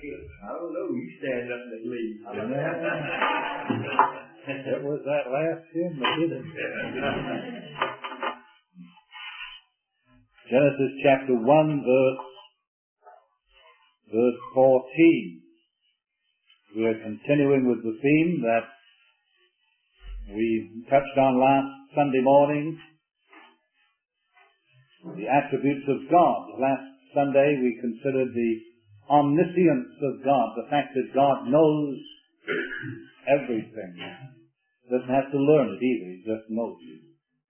I don't know. You stand up and leave. What was that last hymn that did it? Genesis chapter 1, verse 14. We are continuing with the theme that we touched on last Sunday morning, the attributes of God. Last Sunday we considered the omniscience of God, the fact that God knows everything. Doesn't have to learn it either, he just knows it.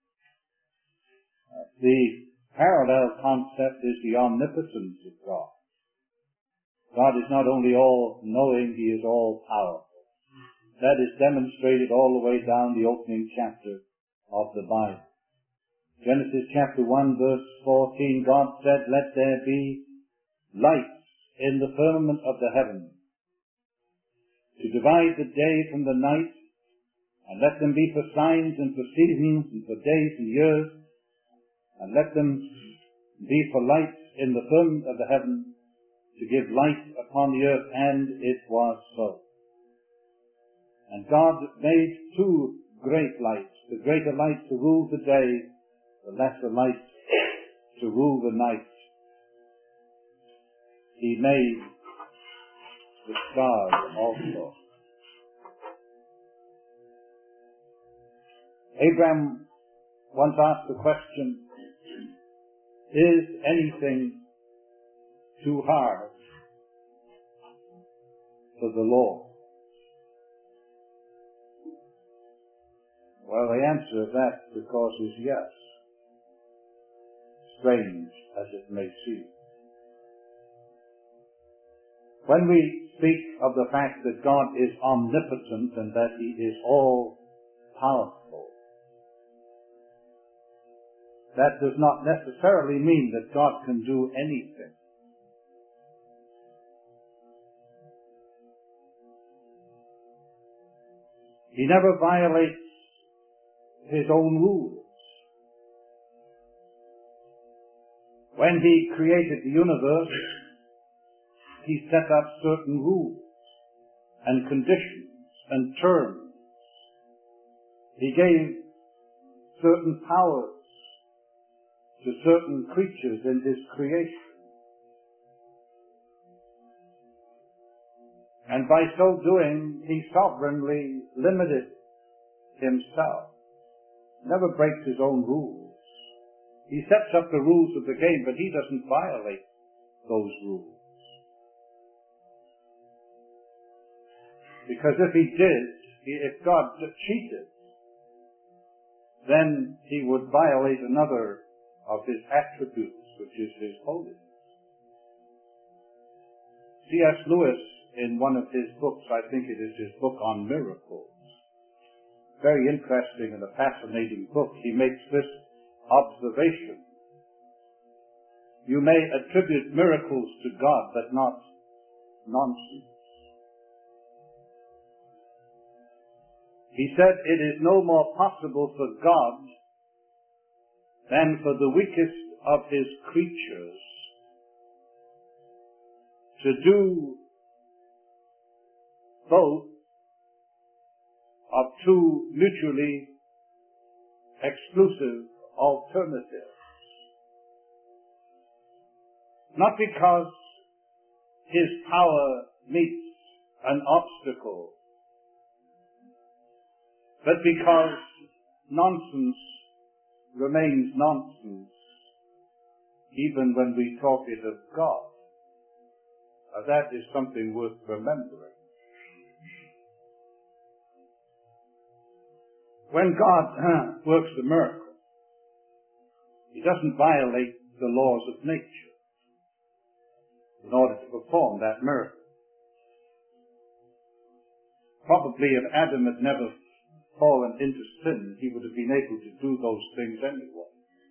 The parallel concept is the omnipotence of God. God is not only all-knowing, he is all-powerful. That is demonstrated all the way down the opening chapter of the Bible. Genesis chapter 1 verse 14, God said, "Let there be lights in the firmament of the heavens, to divide the day from the night, and let them be for signs and for seasons and for days and years, and let them be for lights in the firmament of the heavens, to give light upon the earth," and it was so. And God made two great lights, the greater light to rule the day, the lesser light to rule the night. He made the stars also. Abraham once asked the question, is anything too hard for the Lord? Well, the answer of that, of course, is yes, strange as it may seem. When we speak of the fact that God is omnipotent and that he is all-powerful, that does not necessarily mean that God can do anything. He never violates his own rules. When he created the universe, he set up certain rules and conditions and terms. He gave certain powers to certain creatures in his creation. And by so doing, he sovereignly limited himself. Never breaks his own rules. He sets up the rules of the game, but he doesn't violate those rules. Because if he did, if God cheated, then he would violate another of his attributes, which is his holiness. C.S. Lewis, in one of his books, I think it is his book on miracles, very interesting and a fascinating book, he makes this observation. You may attribute miracles to God, but not nonsense. He said it is no more possible for God than for the weakest of his creatures to do both of two mutually exclusive alternatives. Not because his power meets an obstacle, but because nonsense remains nonsense even when we talk it of God. That is something worth remembering. When God works a miracle, he doesn't violate the laws of nature in order to perform that miracle. Probably if Adam had never fallen into sin, he would have been able to do those things anyway.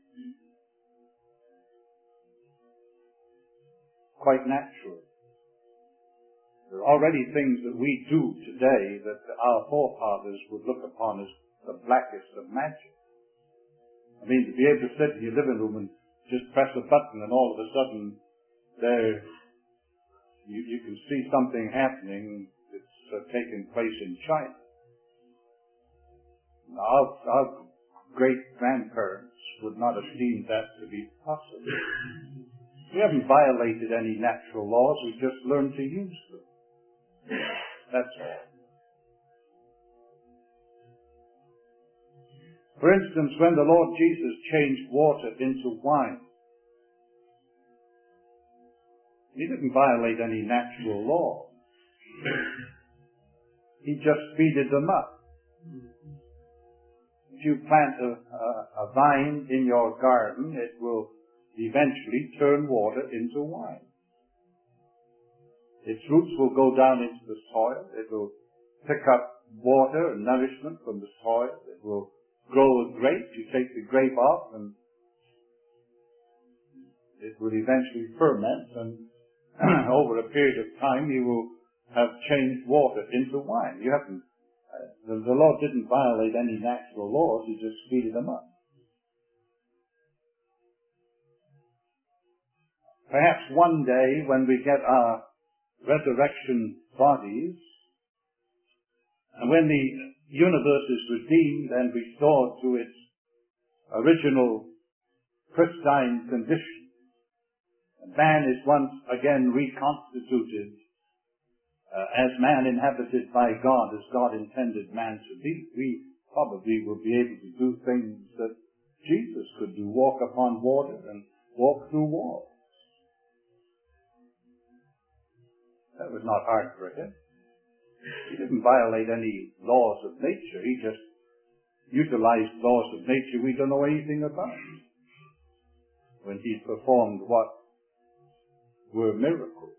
Quite naturally. There are already things that we do today that our forefathers would look upon as the blackest of magic. I mean, to be able to sit in your living room and just press a button and all of a sudden there You can see something happening that's taking place in China. Our great-grandparents would not have deemed that to be possible. We haven't violated any natural laws, we just learned to use them. That's all. For instance, when the Lord Jesus changed water into wine, He didn't violate any natural law. He just speeded them up. If you plant a vine in your garden, it will eventually turn water into wine. Its roots will go down into the soil. It will pick up water and nourishment from the soil. It will grow a grape. You take the grape off and it will eventually ferment, and over a period of time you will have changed water into wine. You haven't, the Lord didn't violate any natural laws, He just speeded them up. Perhaps one day when we get our resurrection bodies, and when the universe is redeemed and restored to its original pristine condition, man is once again reconstituted as man inhabited by God, as God intended man to be, we probably will be able to do things that Jesus could do, walk upon water and walk through walls. That was not hard for Him. He didn't violate any laws of nature. He just utilized laws of nature we don't know anything about when He performed what were miracles.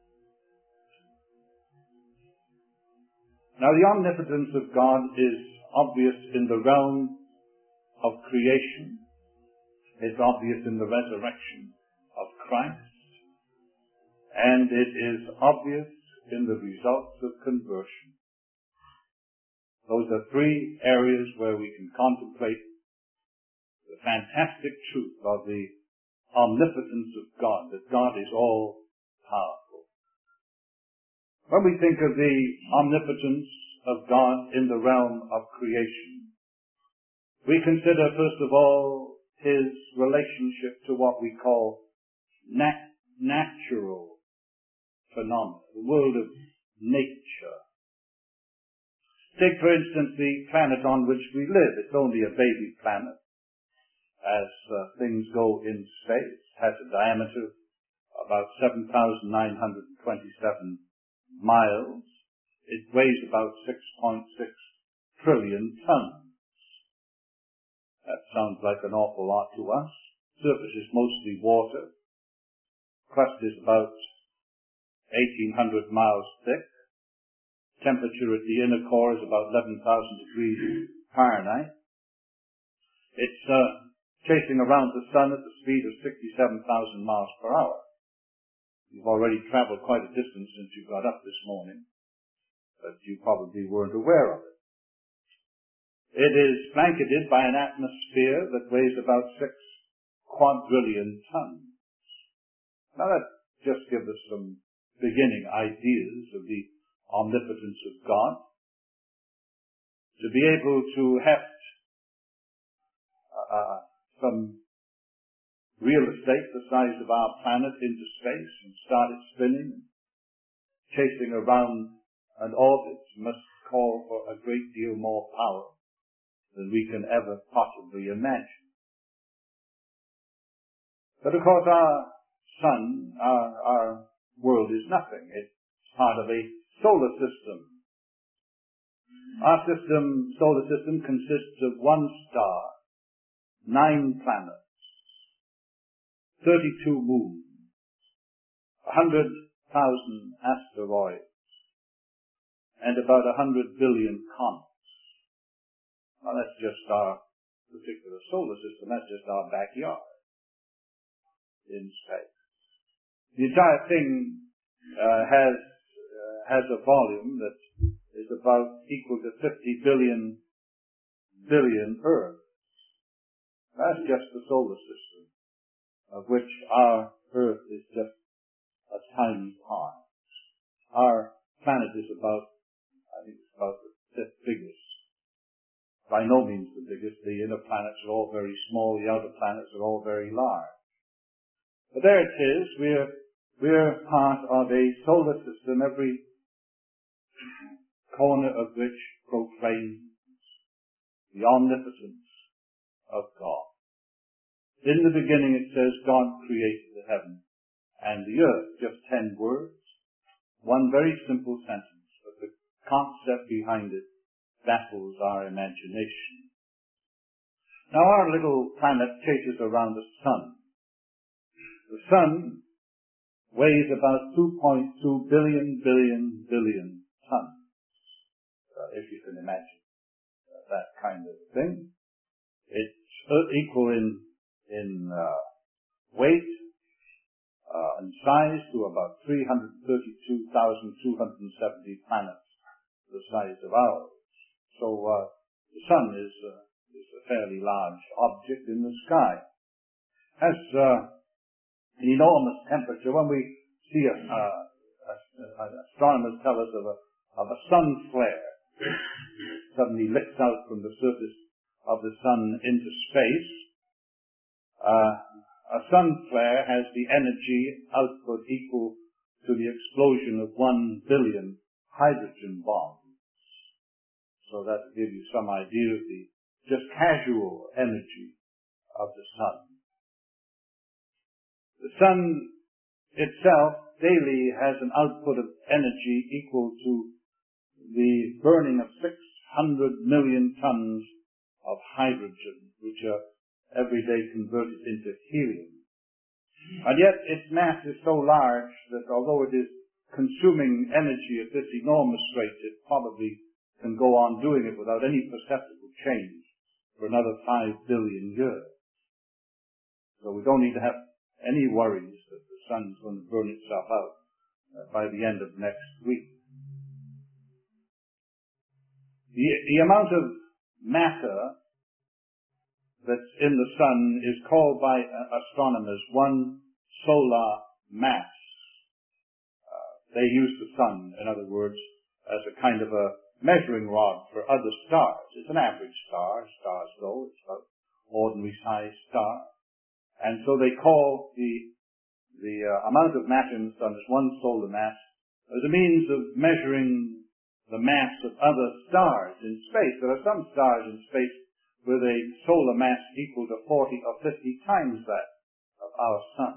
Now, the omnipotence of God is obvious in the realm of creation. It's obvious in the resurrection of Christ. And it is obvious in the results of conversion. Those are three areas where we can contemplate the fantastic truth of the omnipotence of God, that God is all powerful. When we think of the omnipotence of God in the realm of creation, we consider first of all His relationship to what we call natural phenomena, the world of nature. Take, for instance, the planet on which we live. It's only a baby planet. As things go in space, has a diameter of about 7,927 miles. It weighs about 6.6 trillion tons. That sounds like an awful lot to us. Surface is mostly water. Crust is about 1,800 miles thick. Temperature at the inner core is about 11,000 degrees Fahrenheit. It's chasing around the sun at the speed of 67,000 miles per hour. You've already traveled quite a distance since you got up this morning, but you probably weren't aware of it. It is blanketed by an atmosphere that weighs about 6 quadrillion tons. Now that just gives us some beginning ideas of the omnipotence of God. To be able to heft some real estate the size of our planet into space and start it spinning, chasing around an orbit must call for a great deal more power than we can ever possibly imagine. But of course our sun, our world is nothing. It's part of a solar system. Our solar system consists of one star, 9 planets, 32 moons, 100,000 asteroids, and about 100 billion comets. Now that's just our particular solar system. That's just our backyard in space. The entire thing has a volume that is about equal to 50 billion Earths. That's just the solar system, of which our Earth is just a tiny part. is about, I think it's about the fifth biggest. By no means the biggest. The inner planets are all very small, the outer planets are all very large. But there it is, we're part of a solar system, every corner of which proclaims the omnipotence of God. In the beginning it says God created the heaven and the earth. Just 10 words. One very simple sentence, but the concept behind it baffles our imagination. Now our little planet chases around the sun. The sun weighs about 2.2 billion tons, if you can imagine that kind of thing. It's equal in weight and size to about 332,270 planets the size of ours. So the sun is a fairly large object in the sky. Has an enormous temperature. When we see astronomers tell us of a sun flare, suddenly licks out from the surface of the sun into space. A sun flare has the energy output equal to the explosion of 1 billion hydrogen bombs. So that will give you some idea of the just casual energy of the sun. The sun itself daily has an output of energy equal to the burning of 600 million tons of hydrogen, which are every day converted into helium. And yet its mass is so large that although it is consuming energy at this enormous rate, it probably can go on doing it without any perceptible change for another 5 billion years. So we don't need to have any worries that the sun's going to burn itself out by the end of next week. The amount of matter that's in the sun is called by astronomers 1 solar mass. They use the sun, in other words, as a kind of a measuring rod for other stars. It's an average star, stars go, it's about ordinary sized star. And so they call the amount of matter in the sun as 1 solar mass as a means of measuring the mass of other stars in space. There are some stars in space with a solar mass equal to 40 or 50 times that of our sun.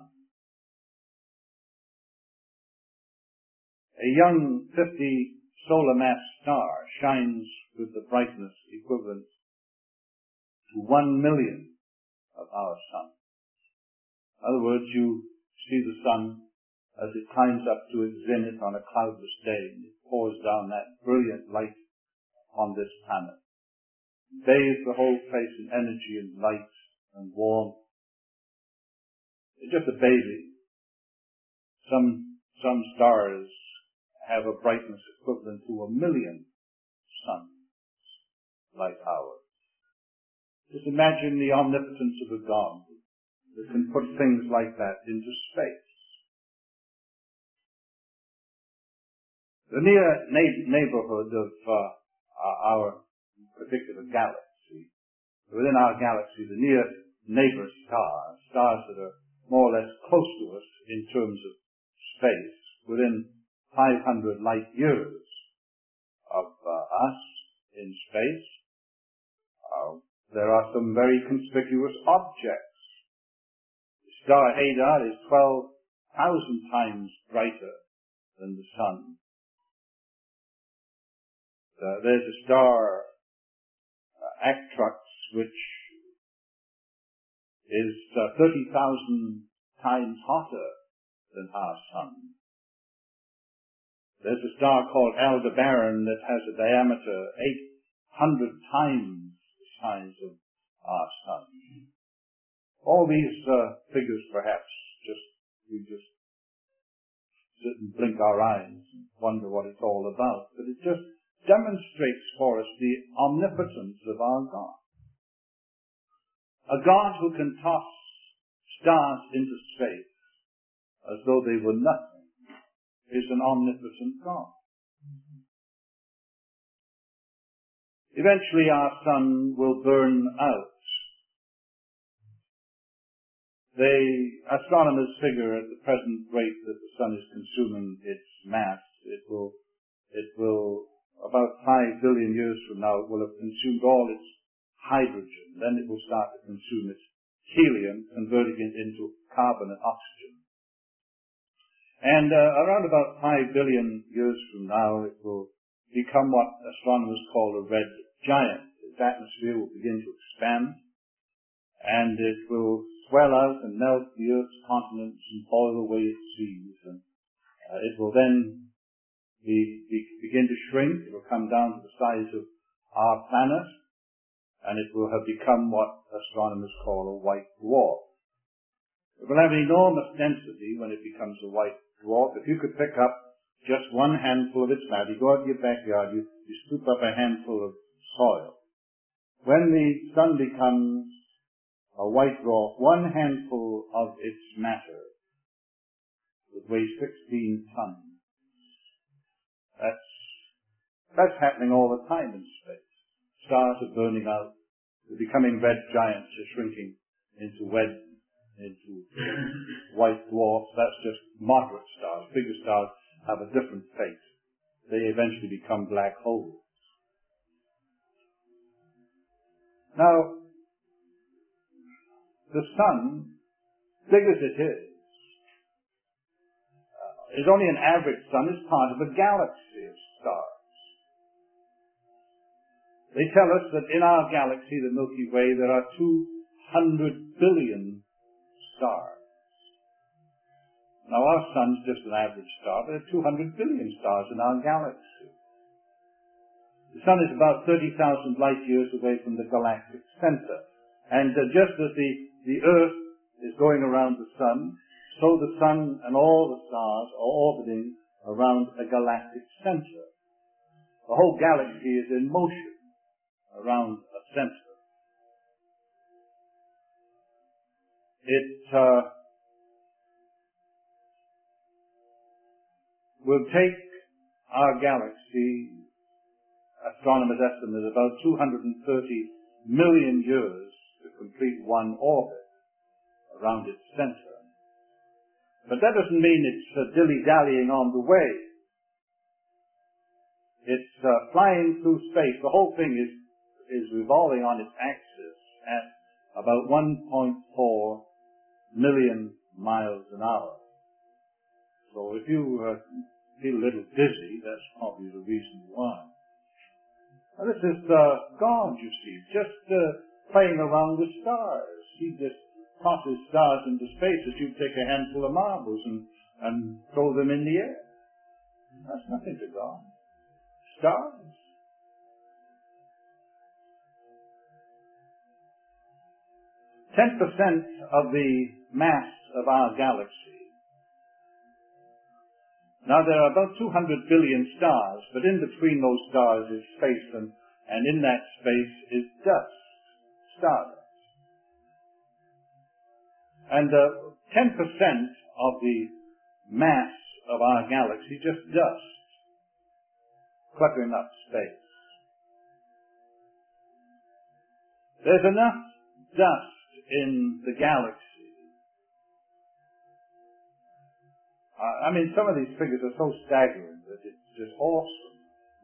A young 50 solar mass star shines with the brightness equivalent to 1 million of our sun. In other words, you see the sun as it climbs up to its zenith on a cloudless day, and it pours down that brilliant light on this planet. Bathes the whole place in energy and light and warmth. It's just a baby. Some stars have a brightness equivalent to 1 million suns like ours. Just imagine the omnipotence of a God that can put things like that into space. The near neighborhood of our particular galaxy, within our galaxy, the near neighbor stars that are more or less close to us in terms of space, within 500 light years of us in space, there are some very conspicuous objects. The star Hadar is 12,000 times brighter than the sun. There's a star, Arcturus, which is 30,000 times hotter than our sun. There's a star called Aldebaran that has a diameter 800 times the size of our sun. All these figures perhaps we just sit and blink our eyes and wonder what it's all about, but it just demonstrates for us the omnipotence of our God. A God who can toss stars into space as though they were nothing is an omnipotent God. Eventually our sun will burn out. Astronomers figure at the present rate that the sun is consuming its mass, it will about 5 billion years from now, it will have consumed all its hydrogen. Then it will start to consume its helium, converting it into carbon and oxygen. And around about 5 billion years from now, it will become what astronomers call a red giant. Its atmosphere will begin to expand, and it will swell out and melt the Earth's continents and boil away its seas. And it will then begin to shrink. It will come down to the size of our planet, and it will have become what astronomers call a white dwarf. It will have an enormous density when it becomes a white dwarf. If you could pick up just one handful of its matter, you go out in your backyard, you scoop up a handful of soil. When the sun becomes a white dwarf, one handful of its matter would weigh 16 tons. That's happening all the time in space. Stars are burning out. They're becoming red giants. They're shrinking into white dwarfs. That's just moderate stars. Bigger stars have a different fate. They eventually become black holes. Now, the sun, big as it is only an average sun, is part of a galaxy of stars. They tell us that in our galaxy, the Milky Way, there are 200 billion stars. Now our sun's just an average star, but there are 200 billion stars in our galaxy. The sun is about 30,000 light years away from the galactic center. And just as the Earth is going around the sun, so the sun and all the stars are orbiting around a galactic center. The whole galaxy is in motion around a center. It will take our galaxy, astronomers estimate, about 230 million years to complete one orbit around its center. But that doesn't mean it's dilly-dallying on the way. It's flying through space. The whole thing is revolving on its axis at about 1.4 million miles an hour. So if you feel a little dizzy, that's probably the reason why. Now this is God, you see, just playing around with stars. He just tosses stars into space as you take a handful of marbles and throw them in the air. That's nothing to God. Stars. % of the mass of our galaxy. Now there are about 200 billion stars, but in between those stars is space, and in that space is dust, stardust. And 10% of the mass of our galaxy, just dust, cluttering up space. There's enough dust in the galaxy. I mean, some of these figures are so staggering that it's just awesome.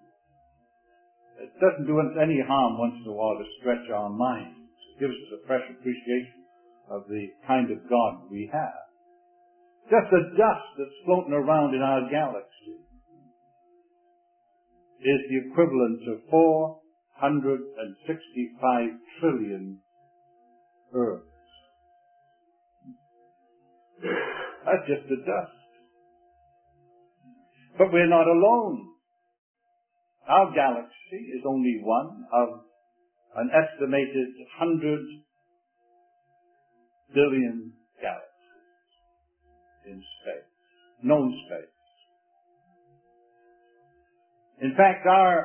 It doesn't do us any harm once in a while to stretch our minds. It gives us a fresh appreciation of the kind of God we have. Just the dust that's floating around in our galaxy is the equivalent of 465 trillion Earths. That's just the dust. But we're not alone. Our galaxy is only one of an estimated 100 billion galaxies in space, known space. In fact,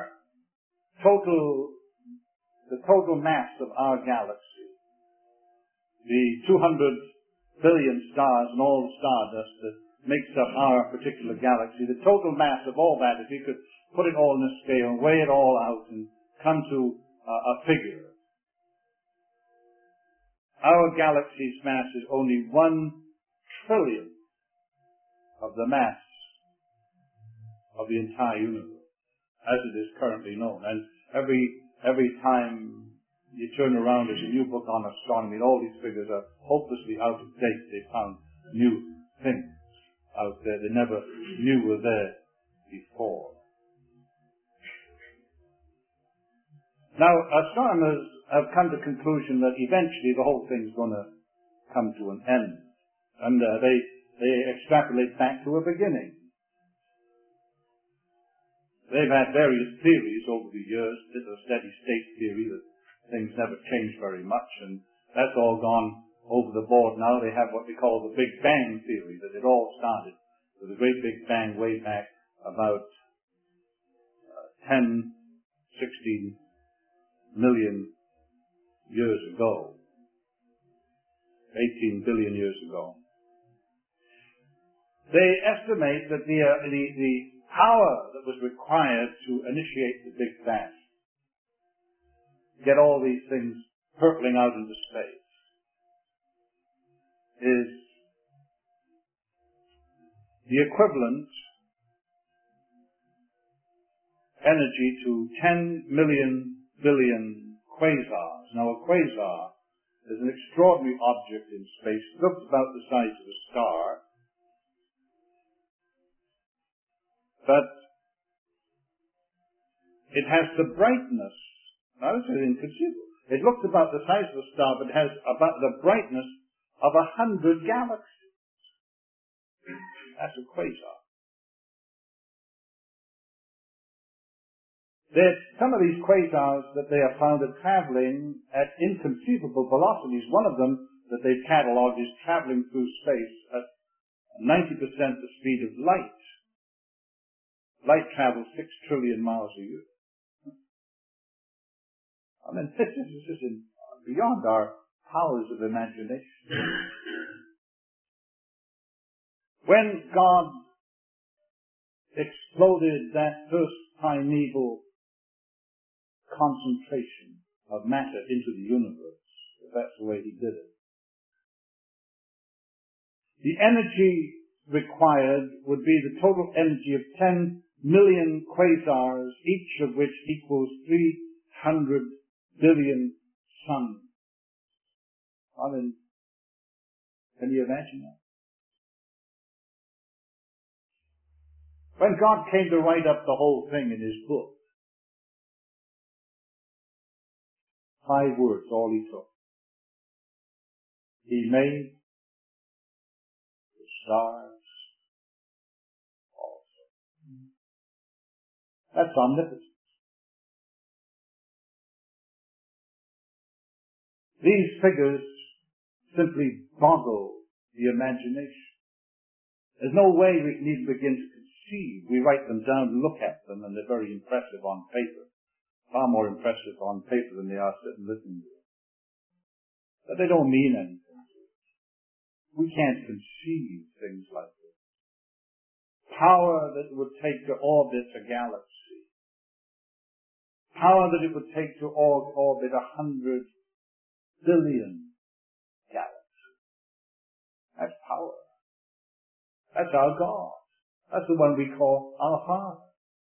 the total mass of our galaxy, the 200 billion stars and all the stardust that makes up our particular galaxy, the total mass of all that, if you could put it all in a scale and weigh it all out and come to a figure. Our galaxy's mass is only 1 trillion of the mass of the entire universe, as it is currently known. And every time you turn around, there's a new book on astronomy, and all these figures are hopelessly out of date. They found new things out there they never knew were there before. Now, astronomers have come to the conclusion that eventually the whole thing's going to come to an end. And they extrapolate back to a beginning. They've had various theories over the years. There's a steady state theory that things never change very much, and that's all gone over the board now. They have what they call the Big Bang theory, that it all started with a great Big Bang way back about 10, 16 million years ago, 18 billion years ago. They estimate that the power that was required to initiate the Big Bang, get all these things hurtling out into space, is the equivalent energy to 10 million billion quasars. Now, a quasar is an extraordinary object in space. It looks about the size of a star, but it has the brightness. Now, this is inconceivable. It looks about the size of a star, but has about the brightness of 100 galaxies. That's a quasar. There's some of these quasars that they have found are traveling at inconceivable velocities. One of them that they've catalogued is traveling through space at 90% the speed of light. Light travels 6 trillion miles a year. I mean, this is beyond our powers of imagination. When God exploded that first primeval concentration of matter into the universe, if that's the way he did it, the energy required would be the total energy of 10 million quasars, each of which equals 300 billion suns. I mean, can you imagine that? When God came to write up the whole thing in his book, 5 words, all he took. He made the stars also. That's omnipotence. These figures simply boggle the imagination. There's no way we can even begin to conceive. We write them down, look at them, and they're very impressive on paper. Far more impressive on paper than they are sitting listening to them. But they don't mean anything to us. We can't conceive things like this. Power that it would take to orbit a galaxy. Power that it would take to orbit 100 billion galaxies. That's power. That's our God. That's the one we call our Father.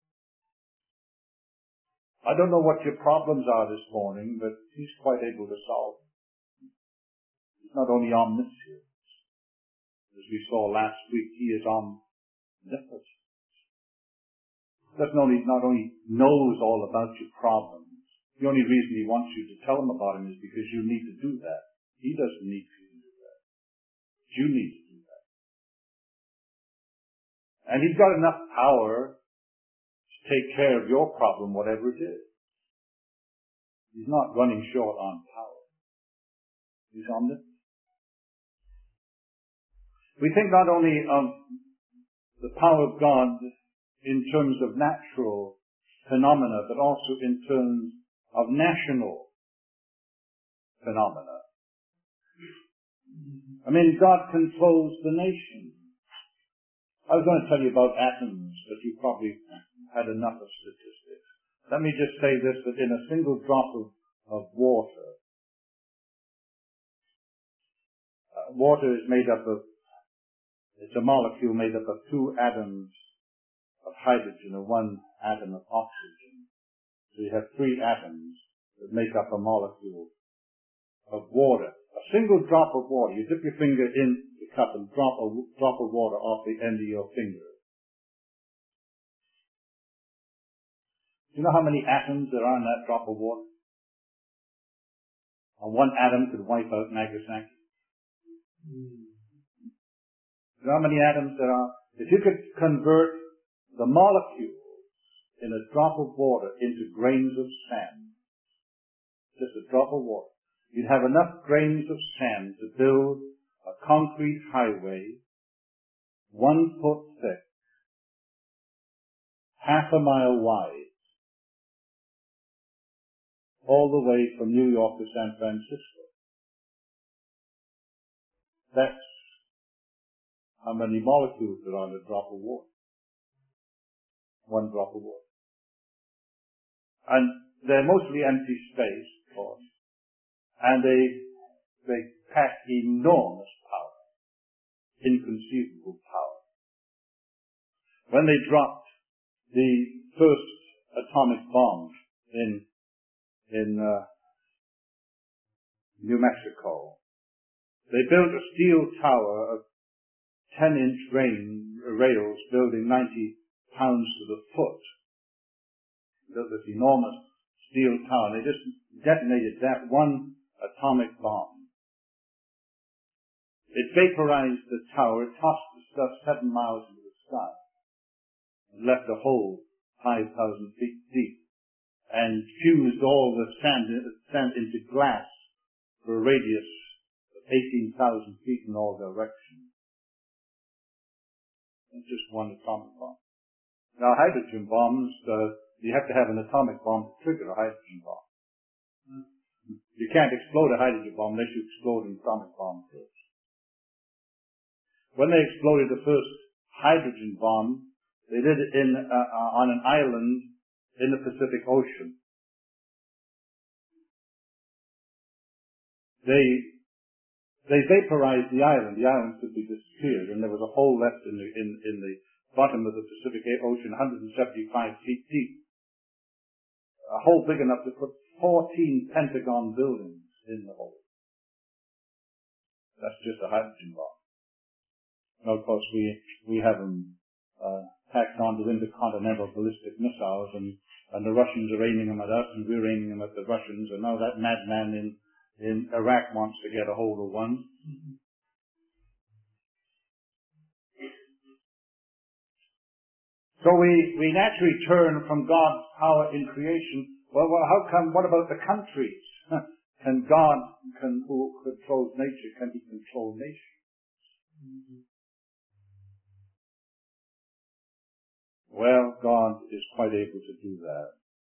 I don't know what your problems are this morning, but he's quite able to solve them. He's not only omniscient, as we saw last week, he is omnipotent. Not only knows all about your problems, the only reason he wants you to tell him about him is because you need to do that. He doesn't need for you to do that. You need to do that. And he's got enough power to take care of your problem, whatever it is. He's not running short on power. He's omnipotent. We think not only of the power of God in terms of natural phenomena, but also in terms of national phenomena. I mean, God controls the nation. I was going to tell you about Athens, but you probably had enough of statistics. Let me just say this, that in a single drop of water, water is made up of, it's a molecule made up of 2 atoms of hydrogen and 1 atom of oxygen. So you have 3 atoms that make up a molecule of water. A single drop of water, you dip your finger in the cup and drop a drop of water off the end of your finger. Do you know how many atoms there are in that drop of water? And 1 atom could wipe out Nagasaki. Do you know how many atoms there are? If you could convert the molecules in a drop of water into grains of sand, just a drop of water, you'd have enough grains of sand to build a concrete highway 1 foot thick, half a mile wide, all the way from New York to San Francisco. That's how many molecules are on a drop of water. 1 drop of water. And they're mostly empty space, of course. And they pack enormous power. Inconceivable power. When they dropped the first atomic bomb in New Mexico, they built a steel tower of 10-inch rails building 90 pounds to the foot. Built this enormous steel tower. They just detonated that 1 atomic bomb. It vaporized the tower. It tossed the stuff 7 miles into the sky and left a hole 5,000 feet deep and fused all the sand into glass for a radius of 18,000 feet in all directions. It's just 1 atomic bomb. Now, hydrogen bombs, you have to have an atomic bomb to trigger a hydrogen bomb. You can't explode a hydrogen bomb unless you explode an atomic bomb first. When they exploded the first hydrogen bomb, they did it on an island in the Pacific Ocean. They vaporized the island. The island simply disappeared, and there was a hole left in the bottom of the Pacific Ocean, 175 feet deep. A hole big enough to put 14 Pentagon buildings in the hole. That's just a hydrogen bomb. Now, of course, we have them tacked onto intercontinental ballistic missiles, and the Russians are aiming them at us, and we're aiming them at the Russians, and now that madman in Iraq wants to get a hold of one. So we naturally turn from God's power in creation. Well, how come, what about the countries? Can God, who controls nature, can he control nations? Well, God is quite able to do that.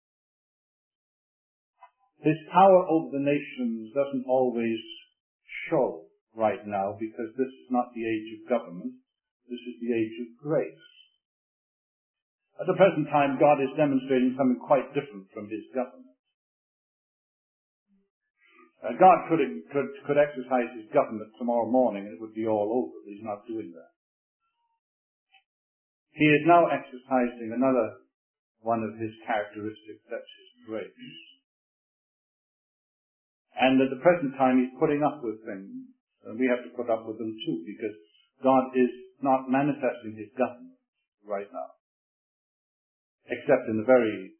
His power over the nations doesn't always show right now, because this is not the age of government. This is the age of grace. At the present time, God is demonstrating something quite different from his government. God could exercise his government tomorrow morning and it would be all over, but he's not doing that. He is now exercising another one of his characteristics, that's his grace. And at the present time, he's putting up with things, and we have to put up with them too, because God is not manifesting his government right now, except in a very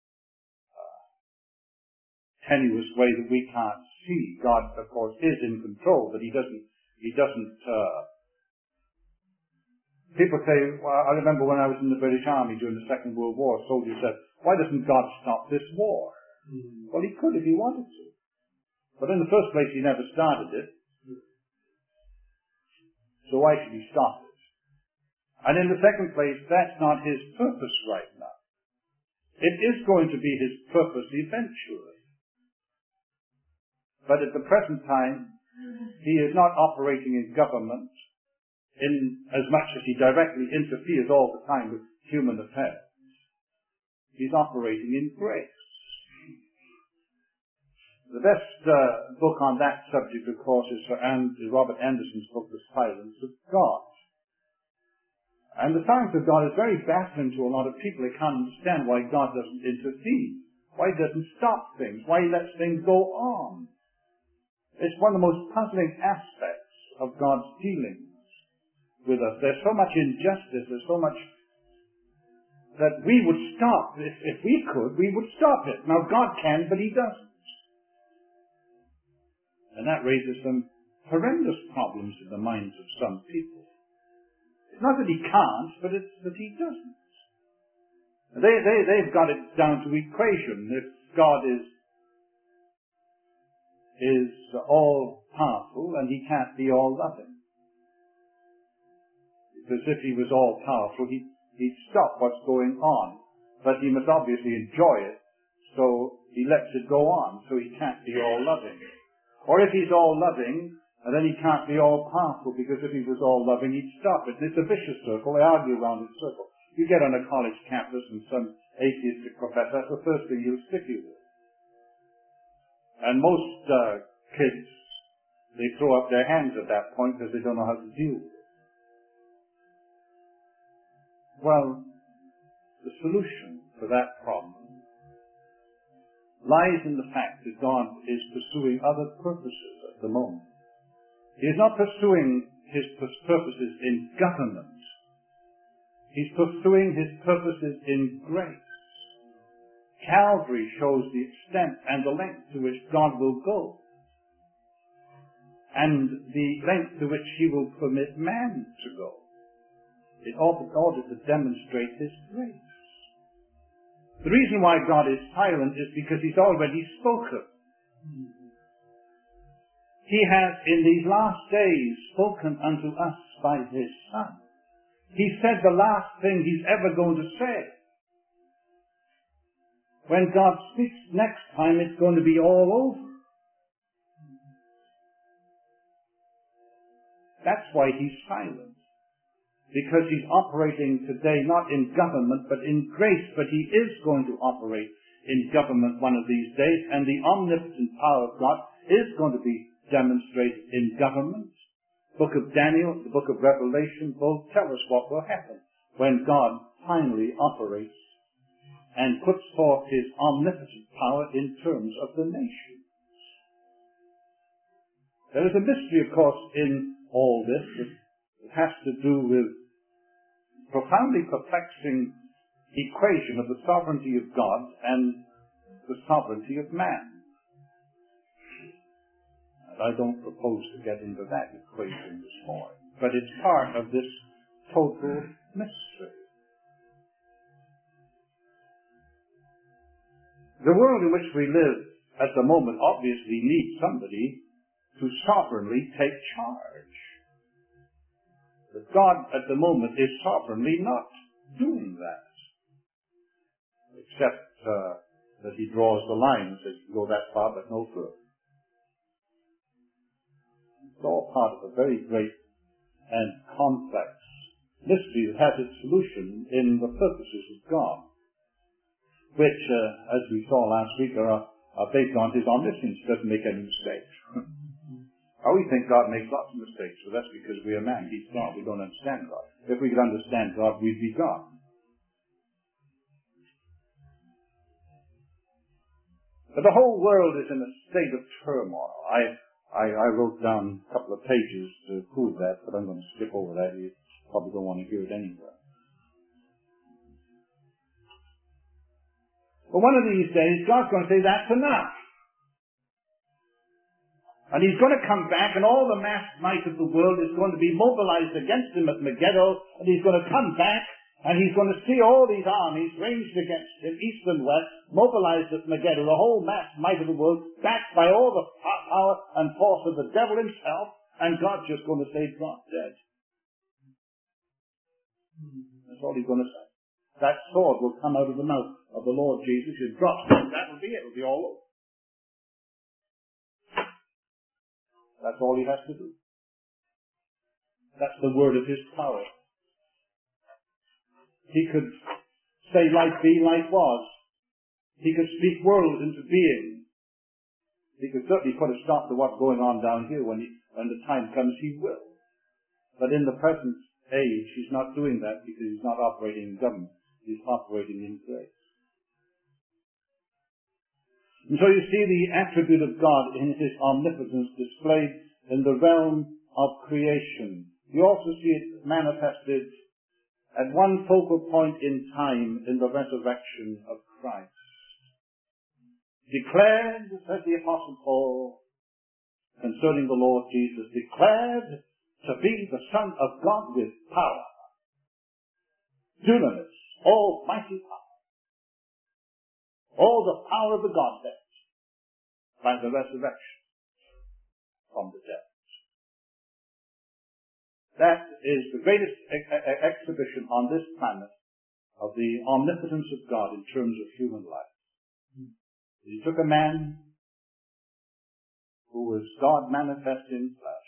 tenuous way that we can't see. God, of course, is in control, but he doesn't, people say, well, I remember when I was in the British Army during the Second World War, soldiers said, why doesn't God stop this war? Well, he could if he wanted to. But in the first place, he never started it. So why should he stop it? And in the second place, that's not his purpose right now. It is going to be his purpose eventually. But at the present time, he is not operating in government in as much as he directly interferes all the time with human affairs. He's operating in grace. The best book on that subject, of course, is Robert Anderson's book, The Silence of God. And the silence of God is very baffling to a lot of people. They can't understand why God doesn't intervene, why he doesn't stop things, why he lets things go on. It's one of the most puzzling aspects of God's dealings with us. There's so much injustice, there's so much that we would stop. If we could, we would stop it. Now God can, but he doesn't. And that raises some horrendous problems in the minds of some people. It's not that he can't, but it's that he doesn't. They've got it down to equation. If God is all powerful, and he can't be all loving. Because if he was all powerful, he'd stop what's going on. But he must obviously enjoy it, so he lets it go on, so he can't be all loving. Or if he's all loving, and then he can't be all powerful, because if he was all loving, he'd stop it. It's a vicious circle. They argue around this circle. You get on a college campus and some atheistic professor, that's the first thing he'll stick you with. And most kids, they throw up their hands at that point because they don't know how to deal with it. Well, the solution to that problem lies in the fact that God is pursuing other purposes at the moment. He is not pursuing his purposes in government. He's pursuing his purposes in grace. Calvary shows the extent and the length to which God will go, and the length to which he will permit man to go, in order to demonstrate his grace. The reason why God is silent is because he's already spoken. He has in these last days spoken unto us by his Son. He said the last thing he's ever going to say. When God speaks next time, it's going to be all over. That's why he's silent. Because he's operating today not in government but in grace, but he is going to operate in government one of these days, and the omnipotent power of God is going to be demonstrated in government. The book of Daniel, the book of Revelation both tell us what will happen when God finally operates and puts forth his omnipotent power in terms of the nations. There is a mystery, of course, in all this that has to do with profoundly perplexing equation of the sovereignty of God and the sovereignty of man. And I don't propose to get into that equation this morning, but it's part of this total mystery. The world in which we live at the moment obviously needs somebody to sovereignly take charge. But God at the moment is sovereignly not doing that. Except that he draws the line and says, you go that far but no further. It's all part of a very great and complex mystery that has its solution in the purposes of God, which, as we saw last week, are based on his omniscience. He doesn't make any mistakes. We think God makes lots of mistakes, but that's because we are man. He's God. We don't understand God. If we could understand God, we'd be God. But the whole world is in a state of turmoil. I wrote down a couple of pages to prove that, but I'm going to skip over that. You probably don't want to hear it anyway. But one of these days, God's going to say, that's enough. And he's going to come back, and all the massed might of the world is going to be mobilized against him at Megiddo, and he's going to come back, and he's going to see all these armies ranged against him, east and west, mobilized at Megiddo, the whole massed might of the world, backed by all the power and force of the devil himself, and God's just going to say, drop dead. That's all he's going to say. That sword will come out of the mouth of the Lord Jesus. He'll drop dead. That'll be it. It'll be all over. That's all he has to do. That's the word of his power. He could say light be, light was. He could speak worlds into being. He could certainly put a stop to what's going on down here when the time comes, he will. But in the present age, he's not doing that because he's not operating in government. He's operating in grace. And so you see the attribute of God in his omnipotence displayed in the realm of creation. You also see it manifested at one focal point in time in the resurrection of Christ. Declared, says the Apostle Paul, concerning the Lord Jesus, declared to be the Son of God with power, dunamis, almighty power, all the power of the Godhead by the resurrection from the dead. That is the greatest exhibition on this planet of the omnipotence of God in terms of human life. He took a man who was God manifest in flesh,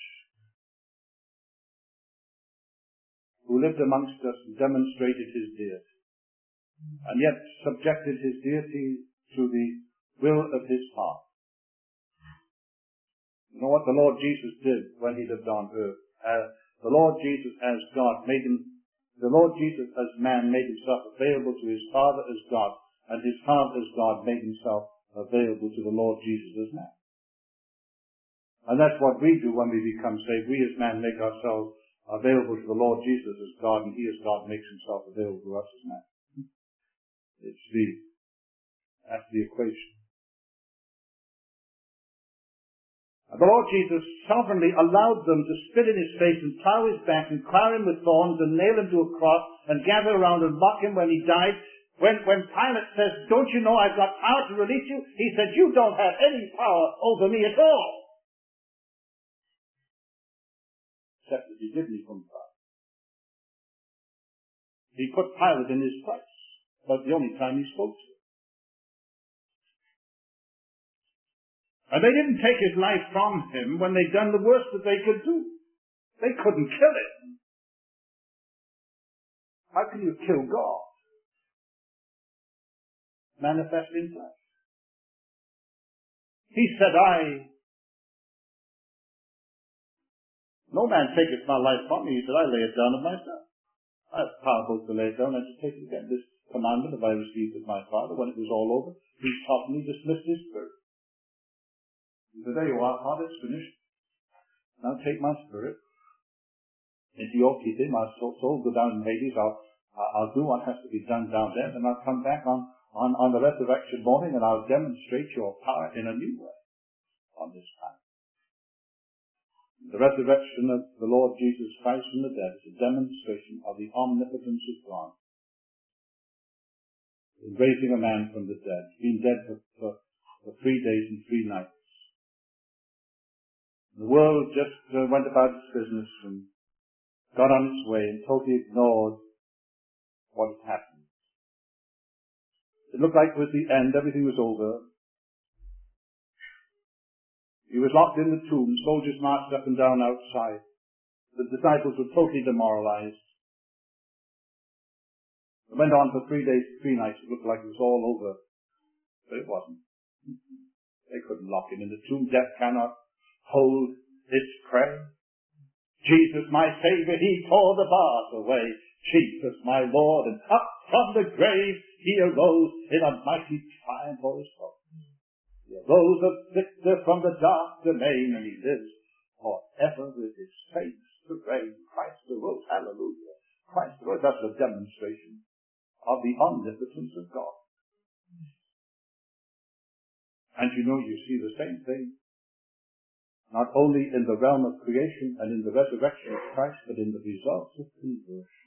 who lived amongst us and demonstrated his deity, and yet subjected his deity to the will of his Father. You know what the Lord Jesus did when he lived on earth? The Lord Jesus as God the Lord Jesus as man made himself available to his Father as God, and his Father as God made himself available to the Lord Jesus as man. And that's what we do when we become saved. We as man make ourselves available to the Lord Jesus as God, and he as God makes himself available to us as man. That's the equation. And the Lord Jesus sovereignly allowed them to spit in his face and plow his back and crown him with thorns and nail him to a cross and gather around and mock him when he died. When Pilate says, don't you know I've got power to release you? He said, you don't have any power over me at all. Except that he didn't from God. He put Pilate in his place. But the only time he spoke to him. And they didn't take his life from him when they'd done the worst that they could do. They couldn't kill him. How can you kill God? Manifest in flesh. He said, no man taketh my life from me. He said, I lay it down of myself. I have power both to lay it down and to take it again. This commandment have I received of my Father. When it was all over, he solemnly dismissed his spirit. He said, there you are, Father, it's finished. Now take my spirit into your keeping. My soul go down in Hades. I'll do what has to be done down there, and I'll come back on the resurrection morning, and I'll demonstrate your power in a new way on this planet. The resurrection of the Lord Jesus Christ from the dead is a demonstration of the omnipotence of God. In raising a man from the dead, being dead for 3 days and 3 nights. The world just went about its business and got on its way and totally ignored what had happened. It looked like it was the end. Everything was over. He was locked in the tomb. Soldiers marched up and down outside. The disciples were totally demoralized. It went on for 3 days, 3 nights. It looked like it was all over. But it wasn't. They couldn't lock him in the tomb. Death cannot hold its prey. Jesus, my Savior, he tore the bars away. Jesus, my Lord, and up from the grave he arose in a mighty triumph for his soul. He arose a victor from the dark domain, and he lives forever with his saints to reign. Christ arose, hallelujah. Christ arose. That's a demonstration of the omnipotence of God. And you see the same thing, not only in the realm of creation and in the resurrection of Christ, but in the results of conversion.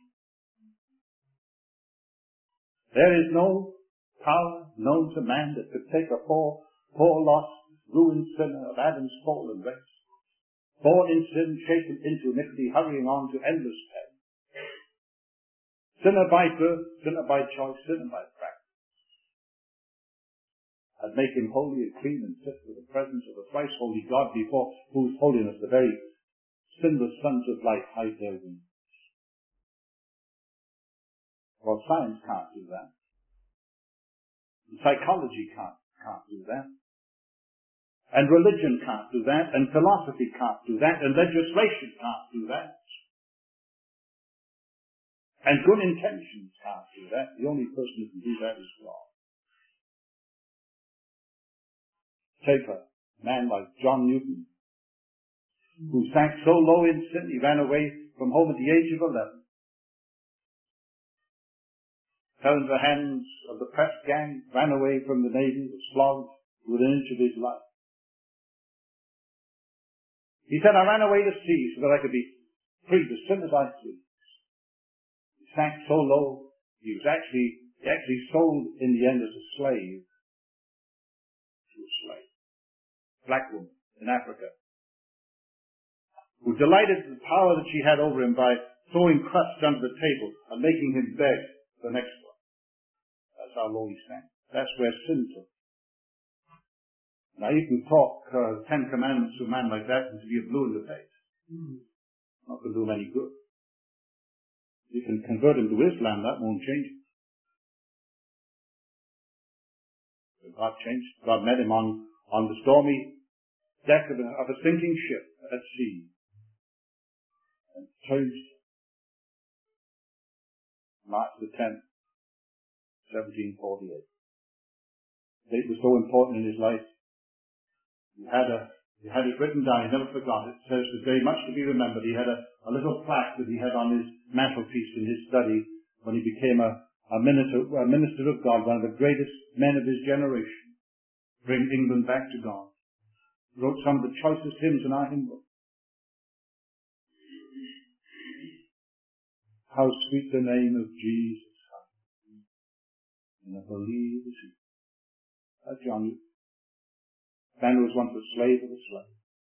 There is no power known to man that could take a poor lost, ruined sinner of Adam's fallen race, born in sin, shapen into iniquity, hurrying on to endless pain. Sinner by birth, sinner by choice, sinner by practice. And make him holy and clean and fit for the presence of the thrice holy God, before whose holiness the very sinless sons of light hide their wings. Well, science can't do that. Psychology can't do that. And religion can't do that, and philosophy can't do that, and legislation can't do that. And good intentions can't do that. The only person who can do that is God. Take a man like John Newton, who sank so low in sin, he ran away from home at the age of 11. Fell into the hands of the press gang, ran away from the Navy, was flogged within an inch of his life. He said, I ran away to sea so that I could be free to sin as I please. He sank so low, he actually sold in the end as a slave to a slave. Black woman in Africa, who delighted in the power that she had over him by throwing crusts under the table and making him beg the next one. That's how low he sank. That's where sin took. Now you can talk 10 commandments to a man like that and to be blue in the face. Not going to do him any good. You can convert him to Islam, that won't change it. But God changed. God met him on the stormy deck of a sinking ship at sea. And changed March the 10th, 1748. It was so important in his life. He had it written down, he never forgot it. It says today, much to be remembered. He had a little plaque that he had on his mantelpiece in his study when he became a minister of God, one of the greatest men of his generation. Bring England back to God. He wrote some of the choicest hymns in our hymn book. How sweet the name of Jesus, and I believe is he. That's John Newton. Man was once a slave of a slave.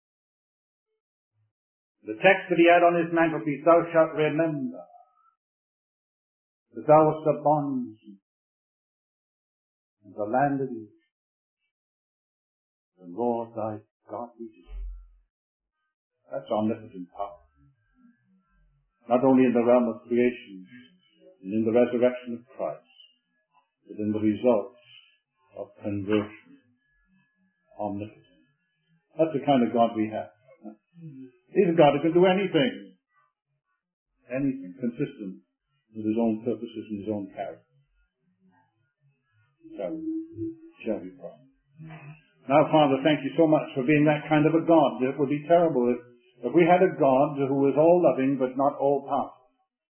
The text that he had on his mantelpiece, thou shalt remember that thou wast a bondsman in the land of Egypt. The Lord thy God redeemed. That's omnipotent power. Not only in the realm of creation and in the resurrection of Christ, but in the results of conversion. Omnipotent. That's the kind of God we have. He's a God who can do anything consistent with his own purposes and his own character. Shall we pray? Now, Father, thank you so much for being that kind of a God. It would be terrible if we had a God who was all-loving but not all-powerful.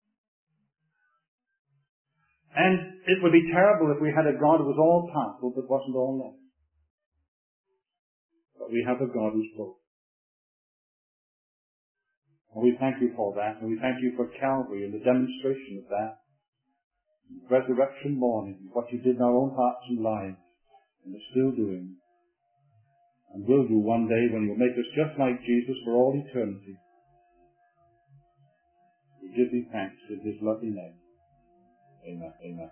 And it would be terrible if we had a God who was all-powerful but wasn't all-loving. But we have a God who's both. And we thank you for that, and we thank you for Calvary and the demonstration of that. Resurrection morning, what you did in our own hearts and lives, and are still doing, and will do one day when you'll make us just like Jesus for all eternity. We give thee thanks in his lovely name. Amen. Amen.